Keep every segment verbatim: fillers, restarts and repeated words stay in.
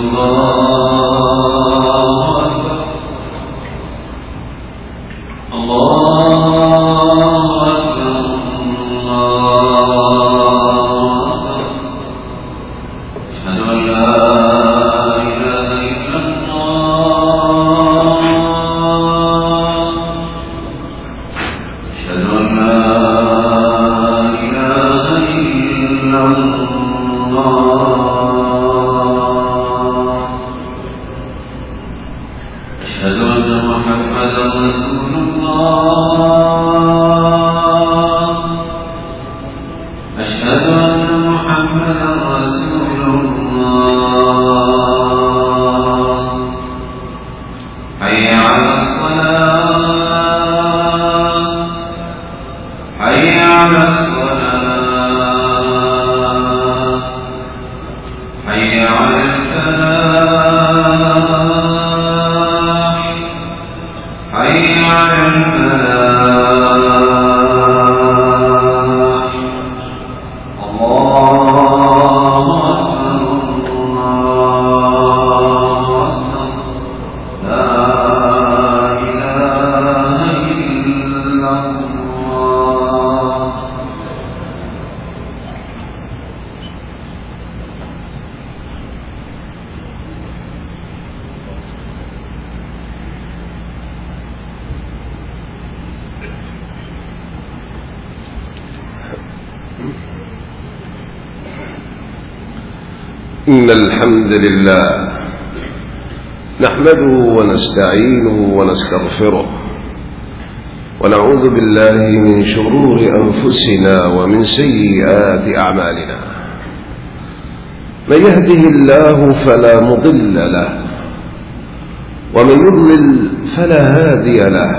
إن الحمد لله نحمده ونستعينه ونستغفره ونعوذ بالله من شرور أنفسنا ومن سيئات أعمالنا. من يهده الله فلا مضل له ومن يضلل فلا هادي له،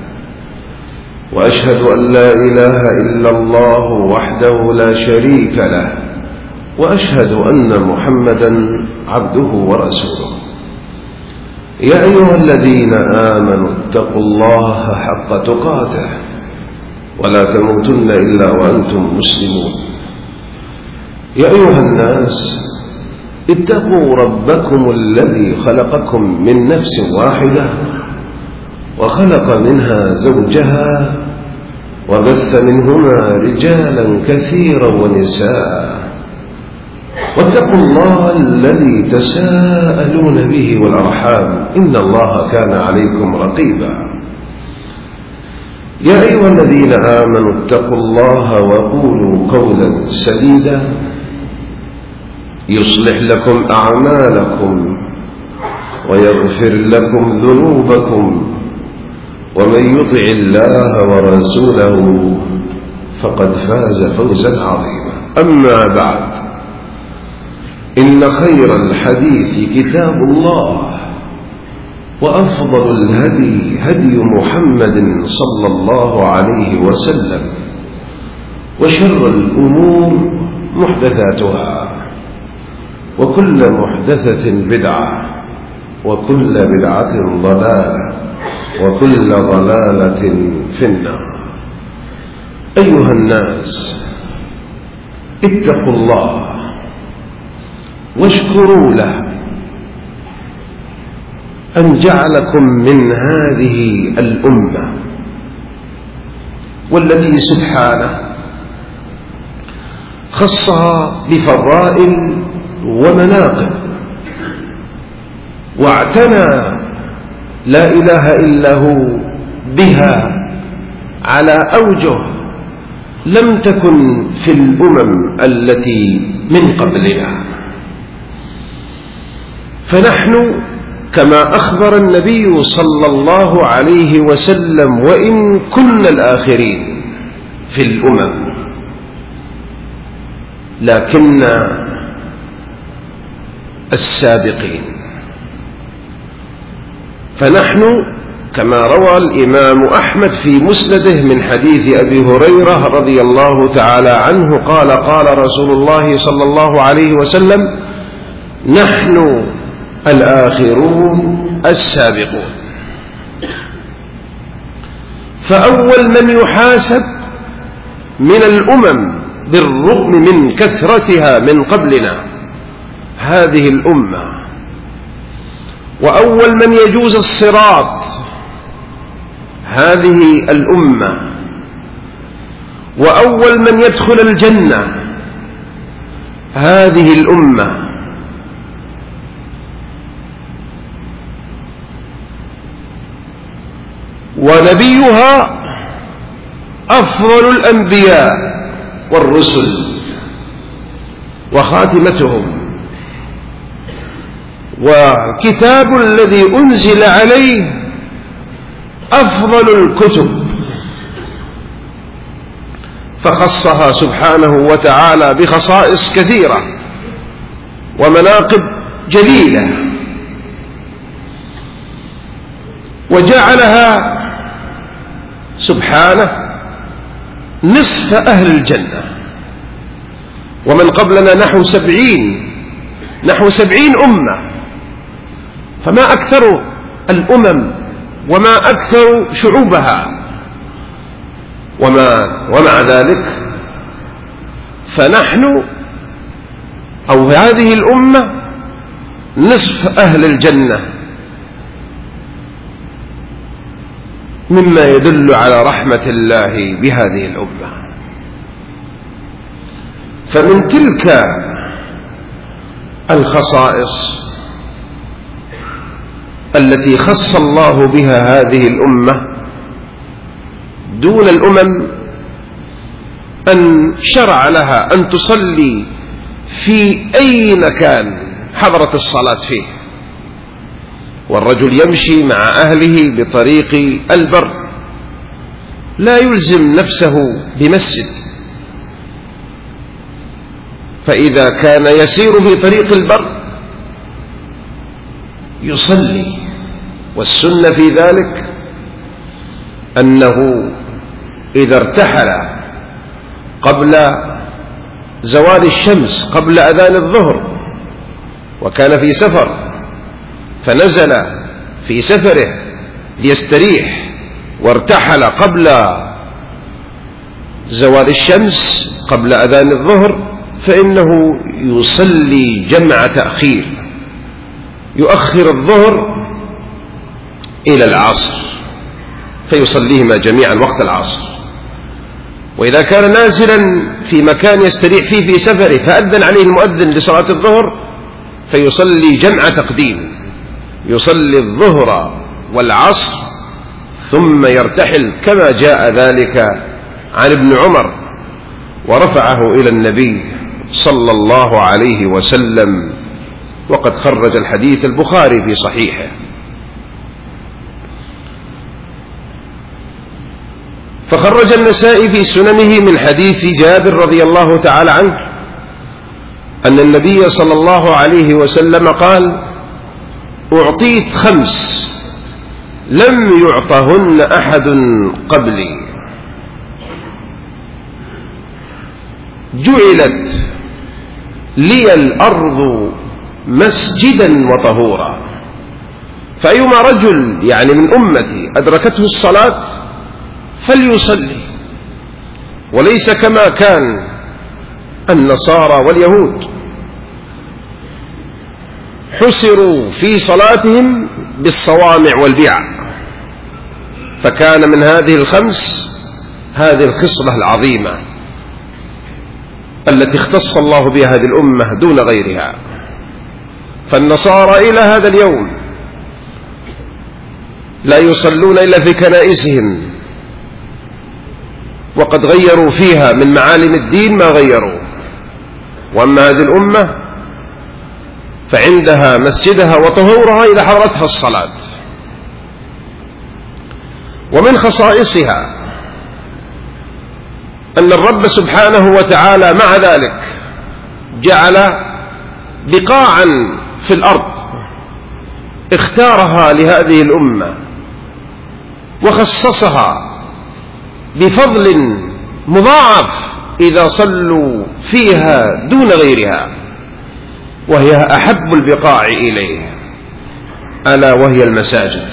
وأشهد أن لا إله إلا الله وحده لا شريك له، وأشهد أن محمدا عبده ورسوله. يا أيها الذين آمنوا اتقوا الله حق تقاته ولا تموتن إلا وأنتم مسلمون. يا أيها الناس اتقوا ربكم الذي خلقكم من نفس واحدة وخلق منها زوجها وبث منهما رجالا كثيرا ونساء، واتقوا الله الذي تساءلون به والأرحام إن الله كان عليكم رقيبا. يا أيها الذين آمنوا اتقوا الله وقولوا قولا سديدا يصلح لكم أعمالكم ويغفر لكم ذنوبكم، ومن يطع الله ورسوله فقد فاز فوزا عظيما. أما بعد، إن خير الحديث كتاب الله، وأفضل الهدي هدي محمد صلى الله عليه وسلم، وشر الأمور محدثاتها، وكل محدثة بدعة، وكل بدعة ضلالة، وكل ضلالة في النار. أيها الناس اتقوا الله واشكروا له أن جعلكم من هذه الأمة، والتي سبحانه خصها بفضائل ومناقب، واعتنى لا إله إلا هو بها على أوجه لم تكن في الأمم التي من قبلنا. فنحن كما أخبر النبي صلى الله عليه وسلم وإن كنا الآخرين في الأمم، لكن السابقين. فنحن كما روى الإمام أحمد في مسنده من حديث أبي هريرة رضي الله تعالى عنه قال قال رسول الله صلى الله عليه وسلم: نحن الآخرون السابقون. فأول من يحاسب من الأمم بالرغم من كثرتها من قبلنا هذه الأمة، وأول من يجوز الصراط هذه الأمة، وأول من يدخل الجنة هذه الأمة، ونبيها أفضل الأنبياء والرسل وخاتمتهم، وكتاب الذي أنزل عليه أفضل الكتب، فخصها سبحانه وتعالى بخصائص كثيرة ومناقب جليلة، وجعلها سبحانه نصف أهل الجنة. ومن قبلنا نحو سبعين نحو سبعين أمة، فما أكثر الأمم وما أكثر شعوبها، وما ومع ذلك فنحن أو هذه الأمة نصف أهل الجنة، مما يدل على رحمة الله بهذه الأمة. فمن تلك الخصائص التي خص الله بها هذه الأمة دون الأمم أن شرع لها أن تصلي في أي مكان حضرت الصلاة فيه، والرجل يمشي مع أهله بطريق البر لا يلزم نفسه بمسجد، فإذا كان يسير في طريق البر يصلي. والسنة في ذلك أنه إذا ارتحل قبل زوال الشمس قبل أذان الظهر وكان في سفر فنزل في سفره ليستريح وارتحل قبل زوال الشمس قبل أذان الظهر، فإنه يصلي جمع تأخير، يؤخر الظهر إلى العصر فيصليهما جميعا وقت العصر. وإذا كان نازلا في مكان يستريح فيه في سفره فأذن عليه المؤذن لصلاة الظهر فيصلي جمع تقديم، يصلي الظهر والعصر ثم يرتحل، كما جاء ذلك عن ابن عمر ورفعه إلى النبي صلى الله عليه وسلم، وقد خرج الحديث البخاري في صحيحه. فخرج النسائي في سننه من حديث جابر رضي الله تعالى عنه أن النبي صلى الله عليه وسلم قال: أعطيت خمس لم يعطهن أحد قبلي، جعلت لي الأرض مسجدا وطهورا، فأيما رجل يعني من أمتي أدركته الصلاة فليصلي، وليس كما كان النصارى واليهود حسروا في صلاتهم بالصوامع والبيع، فكان من هذه الخمس هذه الخصلة العظيمة التي اختص الله بها هذه الأمة دون غيرها. فالنصارى إلى هذا اليوم لا يصلون إلا في كنائسهم، وقد غيروا فيها من معالم الدين ما غيروا. وأما هذه الأمة فعندها مسجدها وطهورها إذا حضرتها الصلاة. ومن خصائصها أن الرب سبحانه وتعالى مع ذلك جعل بقاعا في الأرض اختارها لهذه الأمة وخصصها بفضل مضاعف إذا صلوا فيها دون غيرها، وهي أحب البقاع إليه، ألا وهي المساجد.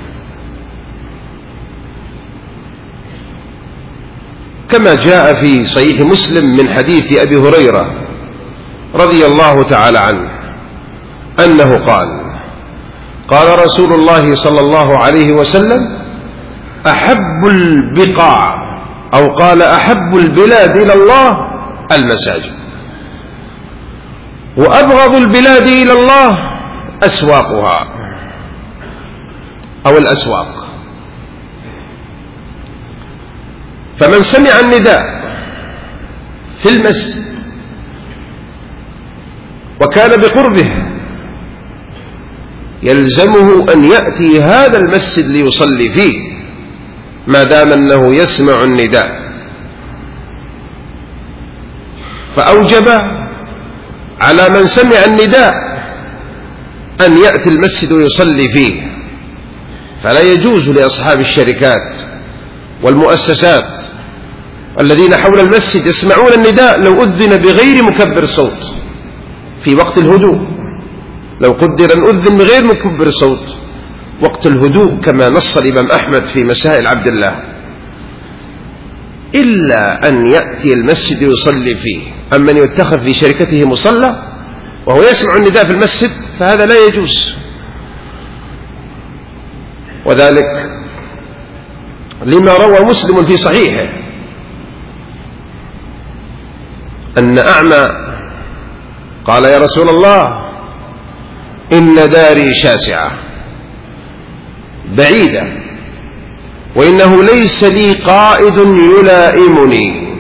كما جاء في صحيح مسلم من حديث أبي هريرة رضي الله تعالى عنه أنه قال: قال رسول الله صلى الله عليه وسلم: أحب البقاع، أو قال أحب البلاد إلى الله المساجد، وأبغض البلاد إلى الله أسواقها أو الأسواق. فمن سمع النداء في المسجد وكان بقربه يلزمه أن يأتي هذا المسجد ليصلي فيه ما دام أنه يسمع النداء، فأوجب على من سمع النداء أن يأتي المسجد ويصلي فيه. فلا يجوز لأصحاب الشركات والمؤسسات الذين حول المسجد يسمعون النداء لو أذن بغير مكبر صوت في وقت الهدوء، لو قدر أن أذن بغير مكبر صوت وقت الهدوء كما نص الإمام أحمد في مسائل عبد الله، إلا أن يأتي المسجد يصلي فيه. أما أن يتخذ في شركته مصلى وهو يسمع النداء في المسجد فهذا لا يجوز، وذلك لما روى مسلم في صحيحه أن أعمى قال: يا رسول الله، إن داري شاسعة بعيدة، وإنه ليس لي قائد يلائمني،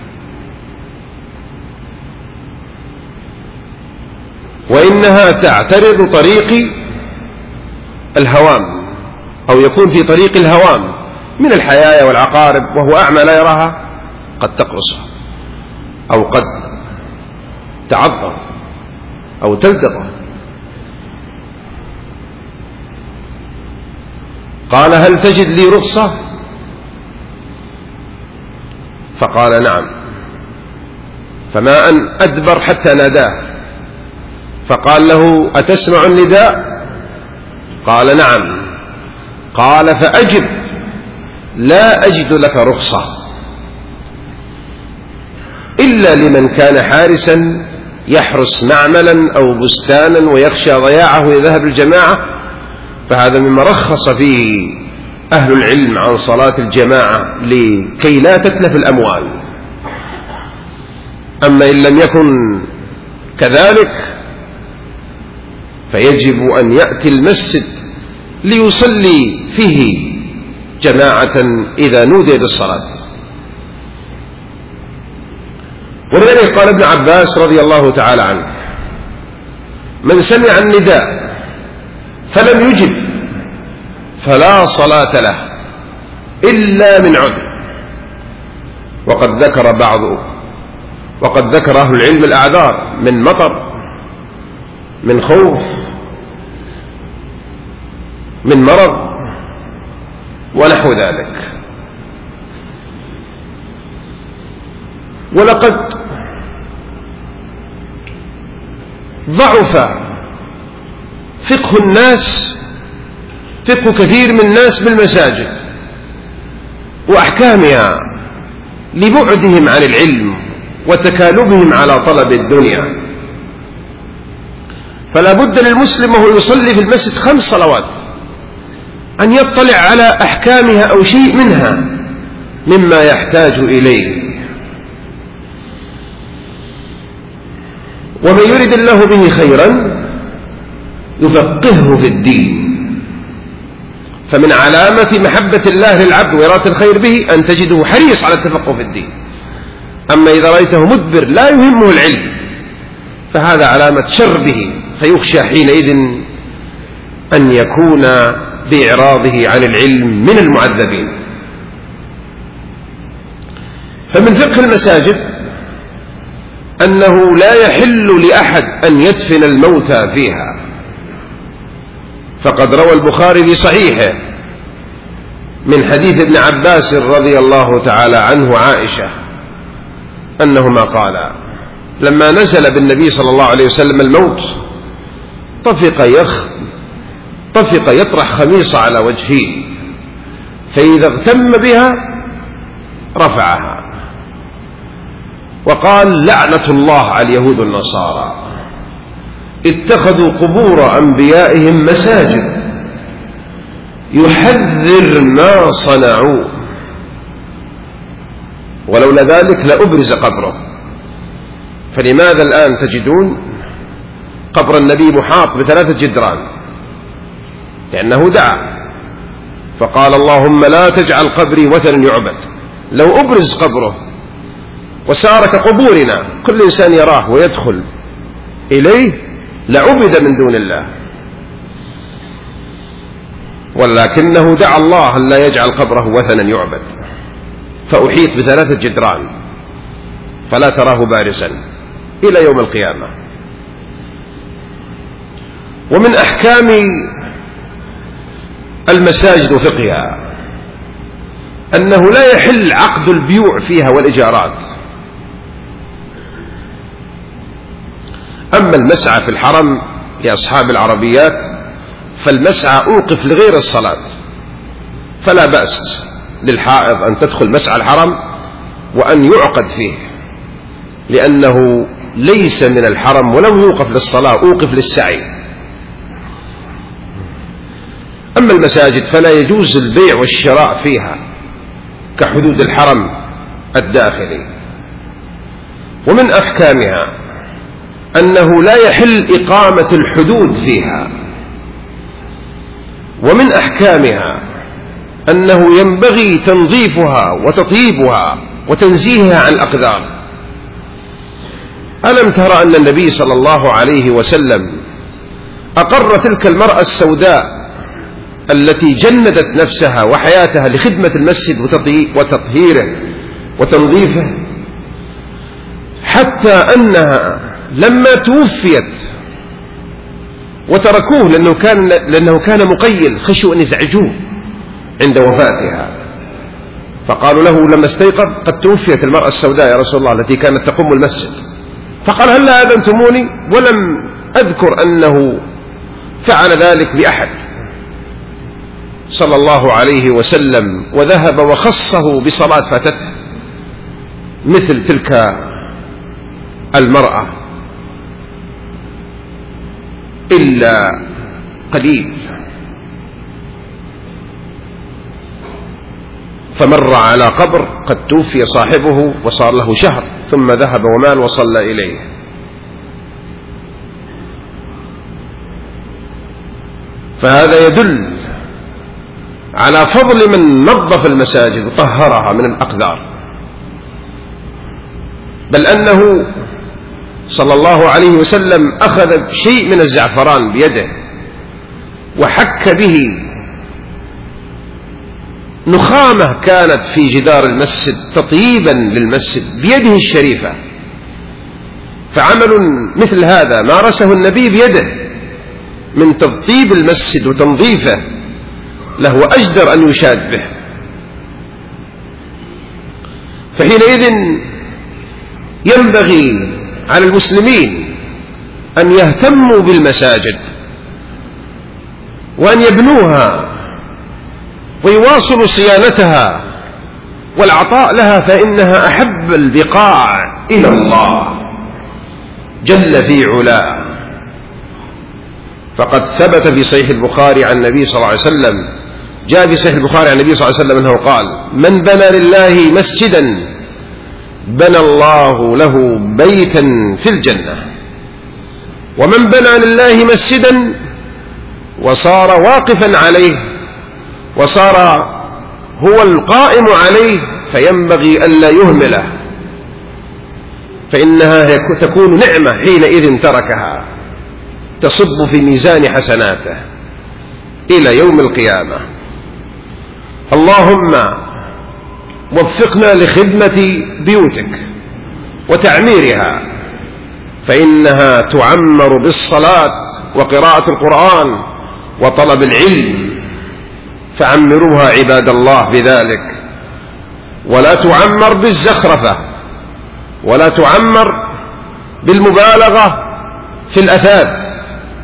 وإنها تعترض طريقي الهوام، أو يكون في طريق الهوام من الحيايا والعقارب، وهو أعمى لا يراها، قد تقرصه أو قد تعضه أو تلدغه. قال: هل تجد لي رخصة؟ فقال: نعم. فما أن أدبر حتى ناداه فقال له: أتسمع النداء؟ قال: نعم. قال: فأجب، لا أجد لك رخصة إلا لمن كان حارسا يحرس معملا أو بستانا ويخشى ضياعه يذهب الجماعة، فهذا مما رخص فيه أهل العلم عن صلاة الجماعة لكي لا تتلف الأموال. أما إن لم يكن كذلك فيجب أن يأتي المسجد ليصلي فيه جماعة إذا نودي بالصلاة. ولذلك قال ابن عباس رضي الله تعالى عنه: من سمع النداء فلم يجب فلا صلاة له إلا من عذر. وقد ذكر بعض وقد ذكر أهل العلم الأعذار من مطر، من خوف، من مرض ونحو ذلك. ولقد ضعف فقه الناس فقه كثير من الناس بالمساجد وأحكامها لبعدهم عن العلم وتكالبهم على طلب الدنيا. فلا بد للمسلم وهو يصلي في المسجد خمس صلوات أن يطلع على أحكامها أو شيء منها مما يحتاج إليه. ومن يرد الله به خيرا يفقهه في الدين. فمن علامة محبة الله للعبد وإرادة الخير به أن تجده حريص على التفقه في الدين. أما إذا رأيته مدبر لا يهمه العلم فهذا علامة شر به، فيخشى حينئذ أن يكون بإعراضه عن العلم من المعذبين. فمن فقه المساجد أنه لا يحل لأحد أن يدفن الموتى فيها، فقد روى البخاري في صحيحه من حديث ابن عباس رضي الله تعالى عنه عائشة أنهما قالا: لما نزل بالنبي صلى الله عليه وسلم الموت طفق يخ طفق يطرح خميصة على وجهه، فإذا اغتم بها رفعها وقال: لعنة الله على اليهود والنصارى اتخذوا قبور أنبيائهم مساجد يحذر ما صنعوا، ولولا ذلك لأبرز قبره. فلماذا الآن تجدون قبر النبي محاط بثلاثة جدران؟ لأنه دعا فقال اللهم لا تجعل قبري وثنا يعبد. لو أبرز قبره وسار كقبورنا كل إنسان يراه ويدخل إليه لعبد من دون الله، ولكنه دعا الله أن لا يجعل قبره وثنا يعبد، فأحيط بثلاثة جدران فلا تراه بارزا إلى يوم القيامة. ومن أحكام المساجد وفقهها أنه لا يحل عقد البيوع فيها والإجارات. أما المسعى في الحرم لأصحاب العربيات فالمسعى أوقف لغير الصلاة، فلا بأس للحائض أن تدخل مسعى الحرم وأن يعقد فيه، لأنه ليس من الحرم ولم يوقف للصلاة، أوقف للسعي. أما المساجد فلا يجوز البيع والشراء فيها كحدود الحرم الداخلي. ومن أحكامها أنه لا يحل إقامة الحدود فيها. ومن أحكامها أنه ينبغي تنظيفها وتطيبها وتنزيهها عن الأقدار. ألم ترى أن النبي صلى الله عليه وسلم أقر تلك المرأة السوداء التي جندت نفسها وحياتها لخدمة المسجد وتطهيره وتنظيفه، حتى أنها لما توفيت وتركوه لأنه كان, لأنه كان مقيل، خشوا أن يزعجوه عند وفاتها، فقالوا له لما استيقظ قد توفيت المرأة السوداء يا رسول الله التي كانت تقوم المسجد، فقال هل لا أذنتموني؟ ولم أذكر أنه فعل ذلك بأحد صلى الله عليه وسلم، وذهب وخصه بصلاة فاتته مثل تلك المرأة إلا قليل. فمر على قبر قد توفي صاحبه وصار له شهر، ثم ذهب ومال وصلى إليه. فهذا يدل على فضل من نظف المساجد وطهرها من الأقدار، بل أنه صلى الله عليه وسلم أخذ شيء من الزعفران بيده وحك به نخامة كانت في جدار المسجد تطييبا للمسجد بيده الشريفة. فعمل مثل هذا مارسه النبي بيده من تطيب المسجد وتنظيفه له أجدر أن يشاد به. فحينئذ ينبغي على المسلمين أن يهتموا بالمساجد وأن يبنوها ويواصلوا صيانتها والعطاء لها، فإنها أحب البقاع إلى الله جل في علاه. فقد ثبت في صحيح البخاري عن النبي صلى الله عليه وسلم، جاء في صحيح البخاري عن النبي صلى الله عليه وسلم أنه قال من بنى لله مسجدا بنى الله له بيتا في الجنة، ومن بنى لله مسجدا وصار واقفا عليه وصار هو القائم عليه فينبغي ألا يهمله، فإنها تكون نعمة حينئذ تركها تصب في ميزان حسناته إلى يوم القيامة. اللهم وفقنا لخدمة بيوتك وتعميرها، فإنها تعمر بالصلاة وقراءة القرآن وطلب العلم، فعمروها عباد الله بذلك، ولا تعمر بالزخرفة ولا تعمر بالمبالغة في الأثاث،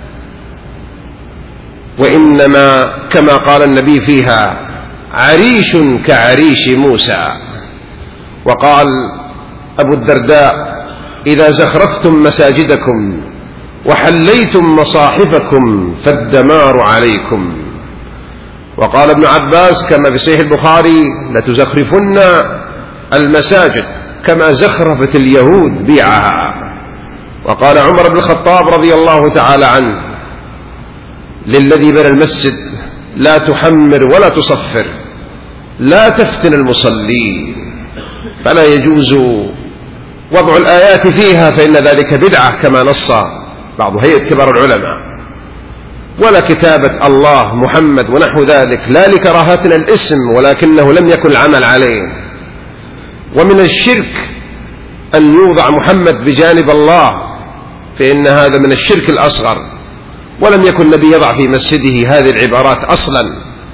وإنما كما قال النبي فيها عريش كعريش موسى. وقال أبو الدرداء إذا زخرفتم مساجدكم وحليتم مصاحفكم فالدمار عليكم. وقال ابن عباس كما في صحيح البخاري: لتزخرفن المساجد كما زخرفت اليهود بيعها. وقال عمر بن الخطاب رضي الله تعالى عنه للذي بنى المسجد: لا تحمر ولا تصفر، لا تفتن المصلين. فلا يجوز وضع الآيات فيها فإن ذلك بدعة كما نص بعض هيئة كبار العلماء، ولا كتابة الله محمد ونحو ذلك، لا لكراهتنا الاسم ولكنه لم يكن العمل عليه. ومن الشرك أن يوضع محمد بجانب الله، فإن هذا من الشرك الأصغر، ولم يكن النبي يضع في مسجده هذه العبارات أصلا.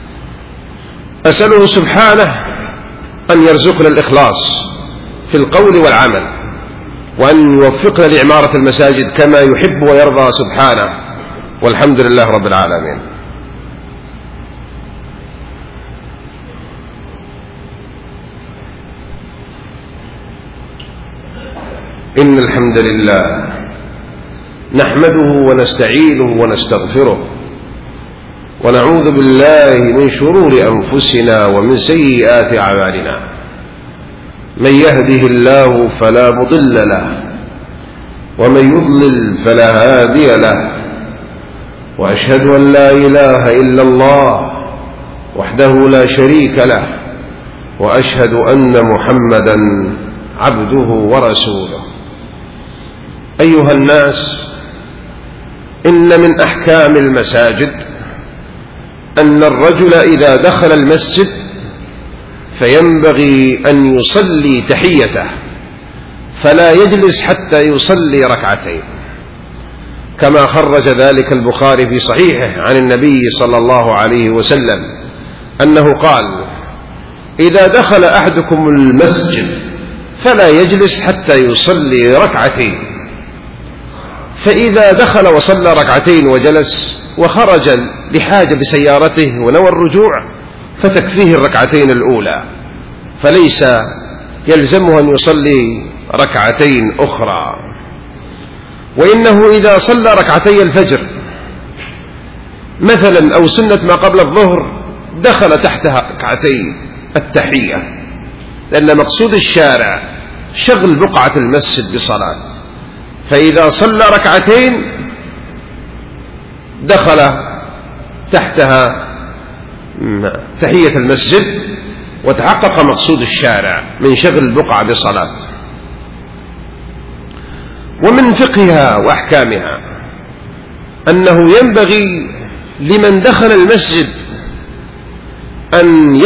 أسأله سبحانه أن يرزقنا الإخلاص في القول والعمل، وأن يوفقنا لعمارة المساجد كما يحب ويرضى سبحانه، والحمد لله رب العالمين. إن الحمد لله نحمده ونستعينه ونستغفره، ونعوذ بالله من شرور أنفسنا ومن سيئات أعمالنا. من يهده الله فلا مضل له، ومن يضلل فلا هادي له، وأشهد أن لا إله إلا الله وحده لا شريك له، وأشهد أن محمدا عبده ورسوله. أيها الناس، إن من أحكام المساجد أن الرجل إذا دخل المسجد فينبغي أن يصلي تحيته، فلا يجلس حتى يصلي ركعتين، كما خرج ذلك البخاري في صحيحه عن النبي صلى الله عليه وسلم أنه قال: إذا دخل أحدكم المسجد فلا يجلس حتى يصلي ركعتين، فإذا دخل وصلى ركعتين وجلس وخرج لحاجة بسيارته ونوى الرجوع فتكفيه الركعتين الأولى، فليس يلزمه أن يصلي ركعتين أخرى. وإنه إذا صلى ركعتي الفجر مثلا أو سنة ما قبل الظهر دخل تحتها ركعتي التحية، لأن مقصود الشارع شغل بقعة المسجد بصلاة، فإذا صلى ركعتين دخل تحتها تحية المسجد، وتحقق مقصود الشارع من شغل البقعة بصلاة. ومن فقهها وأحكامها أنه ينبغي لمن دخل المسجد أن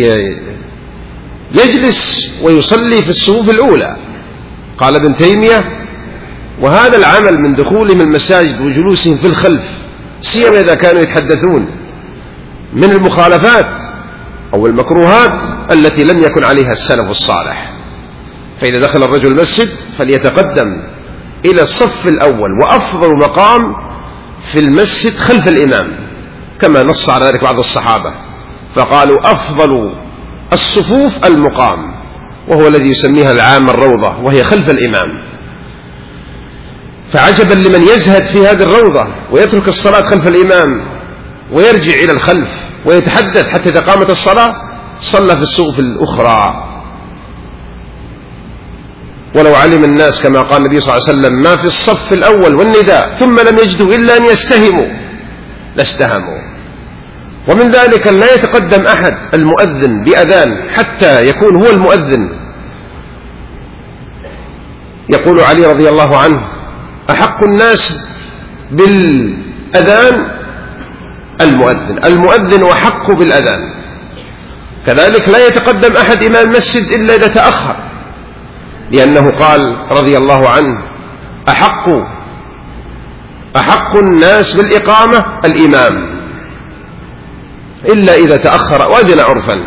يجلس ويصلي في الصفوف الأولى. قال ابن تيمية: وهذا العمل من دخولهم المساجد وجلوسهم في الخلف، سيما إذا كانوا يتحدثون، من المخالفات أو المكروهات التي لم يكن عليها السلف الصالح. فإذا دخل الرجل المسجد فليتقدم إلى الصف الأول، وأفضل مقام في المسجد خلف الإمام، كما نص على ذلك بعض الصحابة، فقالوا: أفضل الصفوف المقام، وهو الذي يسميها العام الروضة، وهي خلف الإمام. فعجبا لمن يزهد في هذه الروضة ويترك الصلاة خلف الإمام ويرجع إلى الخلف ويتحدث حتى إذا قامت الصلاة صلى في الصفوف الأخرى. ولو علم الناس كما قال النبي صلى الله عليه وسلم ما في الصف الأول والنداء ثم لم يجدوا إلا أن يستهموا لاستهموا. ومن ذلك لا يتقدم أحد المؤذن بأذان حتى يكون هو المؤذن. يقول علي رضي الله عنه: أحق الناس بالأذان المؤذن، المؤذن وحق بالأذان. كذلك لا يتقدم أحد إمام المسجد إلا إذا تأخر، لأنه قال رضي الله عنه: أحق أحق الناس بالإقامة الإمام، إلا إذا تأخر وأذن عرفا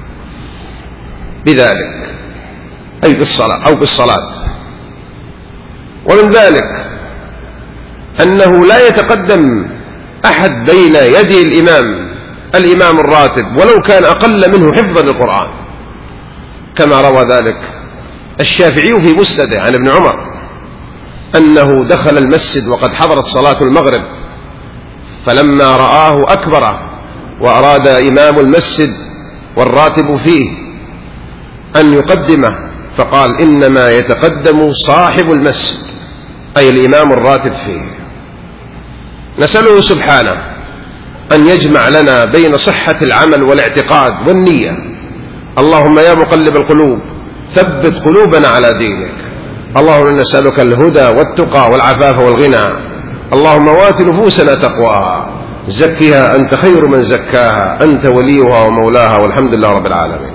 بذلك، أي بالصلاة أو بالصلاة. ومن ذلك أنه لا يتقدم أحد بين يدي الإمام الإمام الراتب ولو كان أقل منه حفظا للقرآن، كما روى ذلك الشافعي في مسنده عن ابن عمر أنه دخل المسجد وقد حضرت صلاة المغرب، فلما رآه أكبر وأراد إمام المسجد والراتب فيه أن يقدمه، فقال إنما يتقدم صاحب المسجد، أي الإمام الراتب فيه. نسأله سبحانه أن يجمع لنا بين صحة العمل والاعتقاد والنية. اللهم يا مقلب القلوب ثبت قلوبنا على دينك. اللهم نسألك الهدى والتقى والعفاف والغنى. اللهم وات نفوسنا تقواها، زكها أنت خير من زكاها، أنت وليها ومولاها، والحمد لله رب العالمين.